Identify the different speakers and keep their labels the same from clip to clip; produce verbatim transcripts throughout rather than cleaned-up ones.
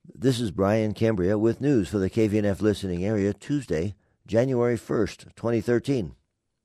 Speaker 1: This is Brian Cambria with news for the K V N F listening area Tuesday, January first, twenty thirteen.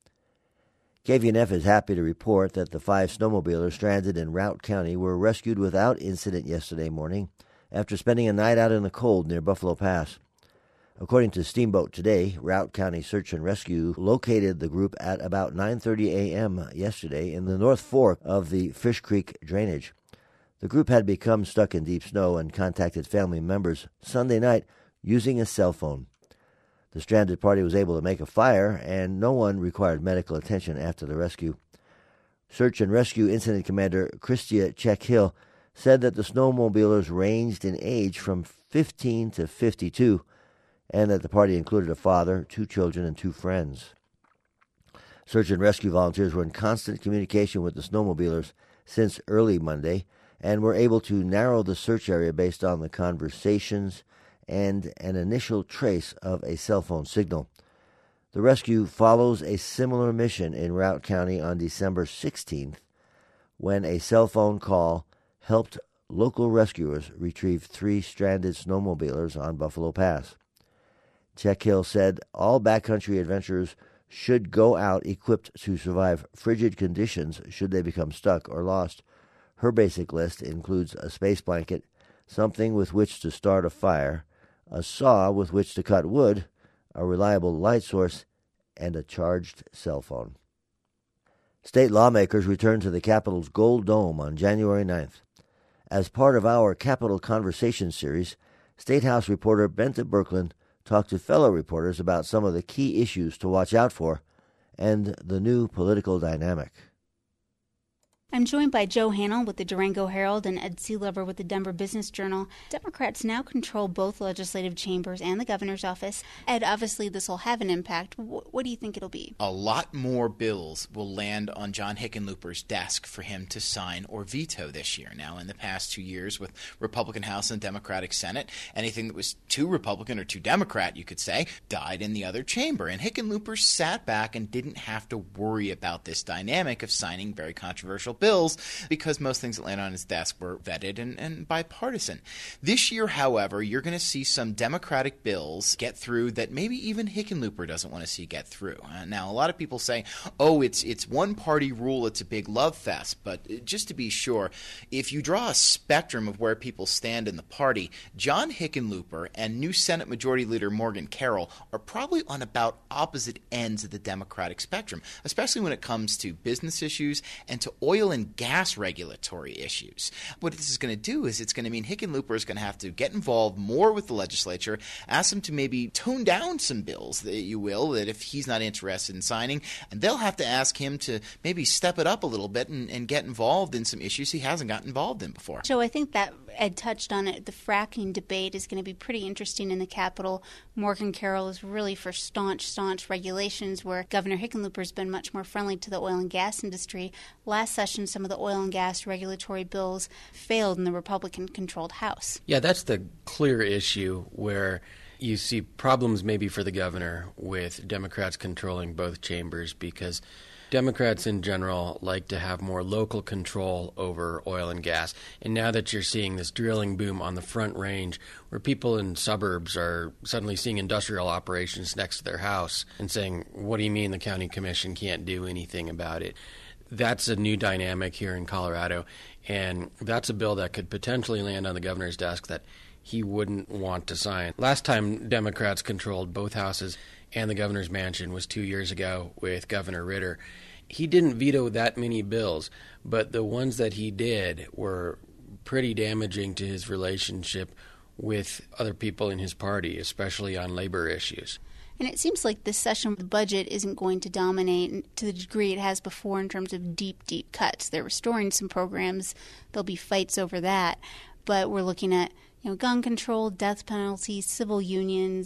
Speaker 1: K V N F is happy to report that the five snowmobilers stranded in Routt County were rescued without incident yesterday morning after spending a night out in the cold near Buffalo Pass. According to Steamboat Today, Routt County Search and Rescue located the group at about nine thirty a.m. yesterday in the North Fork of the Fish Creek drainage. The group had become stuck in deep snow and contacted family members Sunday night using a cell phone. The stranded party was able to make a fire, and no one required medical attention after the rescue. Search and Rescue Incident Commander Christia Check-Hill said that the snowmobilers ranged in age from fifteen to fifty-two, and that the party included a father, two children, and two friends. Search and rescue volunteers were in constant communication with the snowmobilers since early Monday and were able to narrow the search area based on the conversations and an initial trace of a cell phone signal. The rescue follows a similar mission in Routt County on December sixteenth, when a cell phone call helped local rescuers retrieve three stranded snowmobilers on Buffalo Pass. Check-Hill said all backcountry adventurers should go out equipped to survive frigid conditions should they become stuck or lost. Her basic list includes a space blanket, something with which to start a fire, a saw with which to cut wood, a reliable light source, and a charged cell phone. State lawmakers returned to the Capitol's Gold Dome on January ninth. As part of our Capitol Conversation series, State House reporter Bente Birkeland talked to fellow reporters about some of the key issues to watch out for and the new political dynamic.
Speaker 2: I'm joined by Joe Hanel with the Durango Herald and Ed Seelover with the Denver Business Journal. Democrats now control both legislative chambers and the governor's office. Ed, obviously this will have an impact. What do you think it'll be?
Speaker 3: A lot more bills will land on John Hickenlooper's desk for him to sign or veto this year. Now, in the past two years with Republican House and Democratic Senate, anything that was too Republican or too Democrat, you could say, died in the other chamber. And Hickenlooper sat back and didn't have to worry about this dynamic of signing very controversial bills because most things that land on his desk were vetted and, and bipartisan. This year, however, you're going to see some Democratic bills get through that maybe even Hickenlooper doesn't want to see get through. Uh, now, a lot of people say, oh, it's it's one party rule, it's a big love fest. But just to be sure, if you draw a spectrum of where people stand in the party, John Hickenlooper and new Senate Majority Leader Morgan Carroll are probably on about opposite ends of the Democratic spectrum, especially when it comes to business issues and to oil and gas regulatory issues. What this is going to do is it's going to mean Hickenlooper is going to have to get involved more with the legislature, ask them to maybe tone down some bills, that you will, that if he's not interested in signing, and they'll have to ask him to maybe step it up a little bit and, and get involved in some issues he hasn't gotten involved in before.
Speaker 2: Joe, I think that Ed touched on it. The fracking debate is going to be pretty interesting in the Capitol. Morgan Carroll is really for staunch, staunch regulations, where Governor Hickenlooper has been much more friendly to the oil and gas industry. Last session, some of the oil and gas regulatory bills failed in the Republican-controlled House.
Speaker 4: Yeah, that's the clear issue where you see problems maybe for the governor with Democrats controlling both chambers, because Democrats in general like to have more local control over oil and gas. And now that you're seeing this drilling boom on the Front Range, where people in suburbs are suddenly seeing industrial operations next to their house and saying, what do you mean the county commission can't do anything about it? That's a new dynamic here in Colorado, and that's a bill that could potentially land on the governor's desk that he wouldn't want to sign. Last time Democrats controlled both houses and the governor's mansion was two years ago with Governor Ritter. He didn't veto that many bills, but the ones that he did were pretty damaging to his relationship with other people in his party, especially on labor issues.
Speaker 2: And it seems like this session, the budget isn't going to dominate to the degree it has before in terms of deep, deep cuts. They're restoring some programs. There'll be fights over that. But we're looking at, you know, gun control, death penalty, civil unions,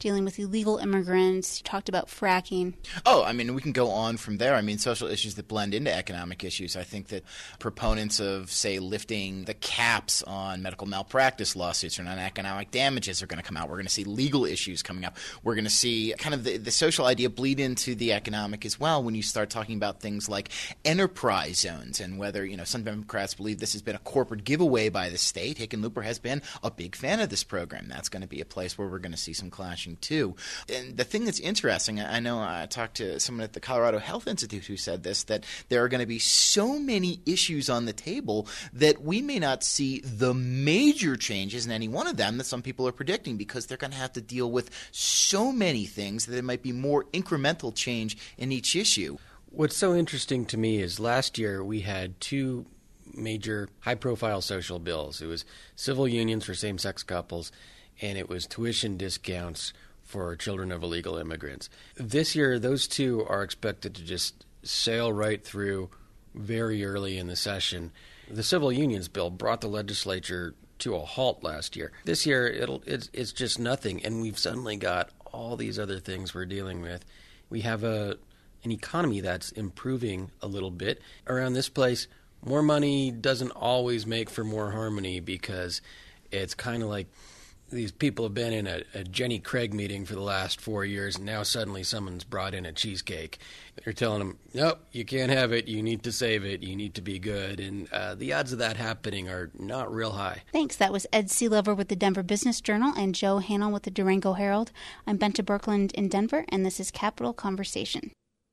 Speaker 2: dealing with illegal immigrants. You talked about fracking.
Speaker 3: Oh, I mean, we can go on from there. I mean, social issues that blend into economic issues. I think that proponents of, say, lifting the caps on medical malpractice lawsuits or non-economic damages are going to come out. We're going to see legal issues coming up. We're going to see kind of the, the social idea bleed into the economic as well when you start talking about things like enterprise zones and whether, you know, some Democrats believe this has been a corporate giveaway by the state. Hickenlooper has been a big fan of this program. That's going to be a place where we're going to see some clashing too. And the thing that's interesting, I know I talked to someone at the Colorado Health Institute who said this, that there are going to be so many issues on the table that we may not see the major changes in any one of them that some people are predicting, because they're going to have to deal with so many things that it might be more incremental change in each issue.
Speaker 4: What's so interesting to me is last year we had two major high-profile social bills. It was civil unions for same-sex couples, and it was tuition discounts for children of illegal immigrants. This year, those two are expected to just sail right through very early in the session. The civil unions bill brought the legislature to a halt last year. This year, it'll it's, it's just nothing, and we've suddenly got all these other things we're dealing with. We have a an economy that's improving a little bit. Around this place, more money doesn't always make for more harmony, because it's kind of like these people have been in a, a Jenny Craig meeting for the last four years, and now suddenly someone's brought in a cheesecake. They're telling them, nope, you can't have it. You need to save it. You need to be good. And uh, the odds of that happening are not real high.
Speaker 2: Thanks. That was Ed Seelover with the Denver Business Journal and Joe Hanel with the Durango Herald. I'm Benta Birkeland in Denver, and this is Capital Conversation.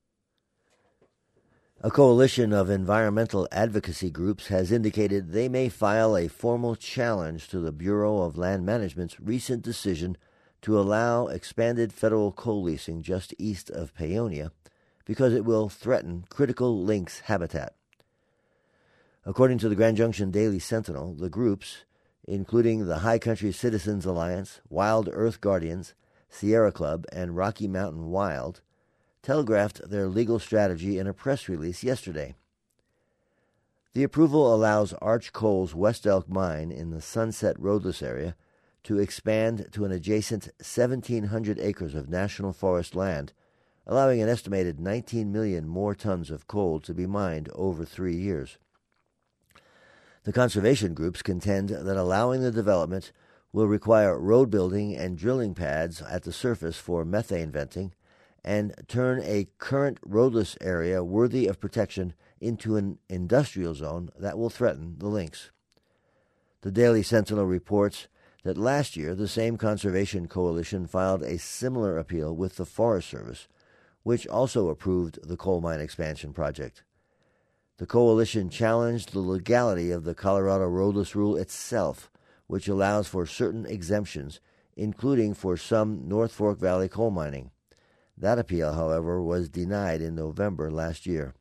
Speaker 1: A coalition of environmental advocacy groups has indicated they may file a formal challenge to the Bureau of Land Management's recent decision to allow expanded federal coal leasing just east of Paonia because it will threaten critical lynx habitat. According to the Grand Junction Daily Sentinel, the groups, including the High Country Citizens Alliance, Wild Earth Guardians, Sierra Club, and Rocky Mountain Wild, telegraphed their legal strategy in a press release yesterday. The approval allows Arch Coal's West Elk mine in the Sunset Roadless area to expand to an adjacent seventeen hundred acres of national forest land, allowing an estimated nineteen million more tons of coal to be mined over three years. The conservation groups contend that allowing the development will require road building and drilling pads at the surface for methane venting, and turn a current roadless area worthy of protection into an industrial zone that will threaten the lynx. The Daily Sentinel reports that last year the same conservation coalition filed a similar appeal with the Forest Service, which also approved the coal mine expansion project. The coalition challenged the legality of the Colorado roadless rule itself, which allows for certain exemptions, including for some North Fork Valley coal mining. That appeal, however, was denied in November last year.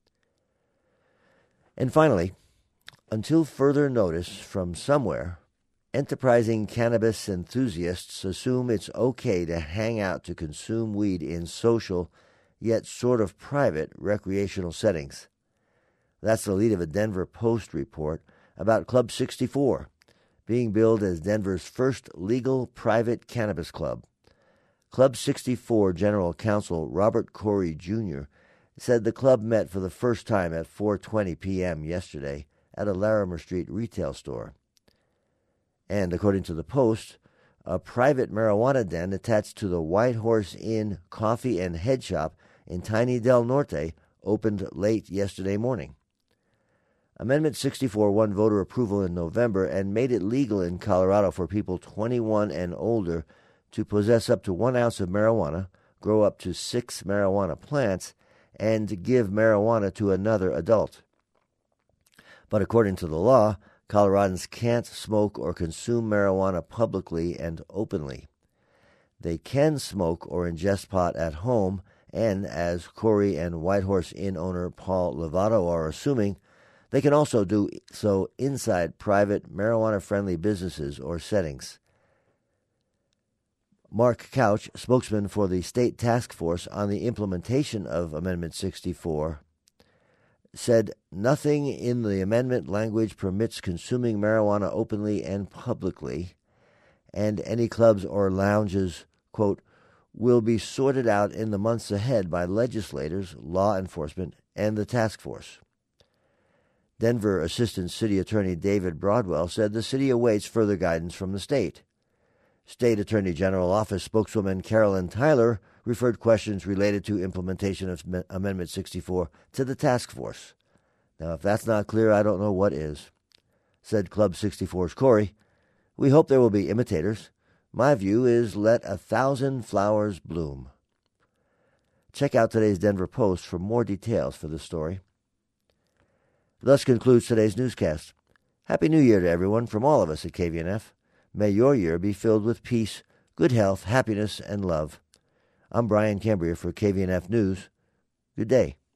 Speaker 1: And finally, until further notice from somewhere, enterprising cannabis enthusiasts assume it's okay to hang out to consume weed in social, yet sort of private, recreational settings. That's the lead of a Denver Post report about Club sixty-four, being billed as Denver's first legal private cannabis club. Club sixty-four General Counsel Robert Corey Junior said the club met for the first time at four twenty p.m. yesterday at a Larimer Street retail store. And according to the Post, a private marijuana den attached to the White Horse Inn Coffee and Head Shop in Tiny Del Norte opened late yesterday morning. Amendment sixty-four won voter approval in November and made it legal in Colorado for people twenty-one and older to possess up to one ounce of marijuana, grow up to six marijuana plants, and give marijuana to another adult. But according to the law, Coloradans can't smoke or consume marijuana publicly and openly. They can smoke or ingest pot at home, and as Corey and White Horse Inn owner Paul Lovato are assuming, they can also do so inside private marijuana-friendly businesses or settings. Mark Couch, spokesman for the State Task Force on the implementation of Amendment sixty-four, said nothing in the amendment language permits consuming marijuana openly and publicly, and any clubs or lounges, quote, will be sorted out in the months ahead by legislators, law enforcement, and the task force. Denver Assistant City Attorney David Broadwell said the city awaits further guidance from the state. State Attorney General Office spokeswoman Carolyn Tyler referred questions related to implementation of Amendment sixty-four to the task force. Now, if that's not clear, I don't know what is. Said Club sixty-four's Corey, we hope there will be imitators. My view is let a thousand flowers bloom. Check out today's Denver Post for more details for this story. Thus concludes today's newscast. Happy New Year to everyone from all of us at K V N F. May your year be filled with peace, good health, happiness, and love. I'm Brian Cambria for K V N F News. Good day.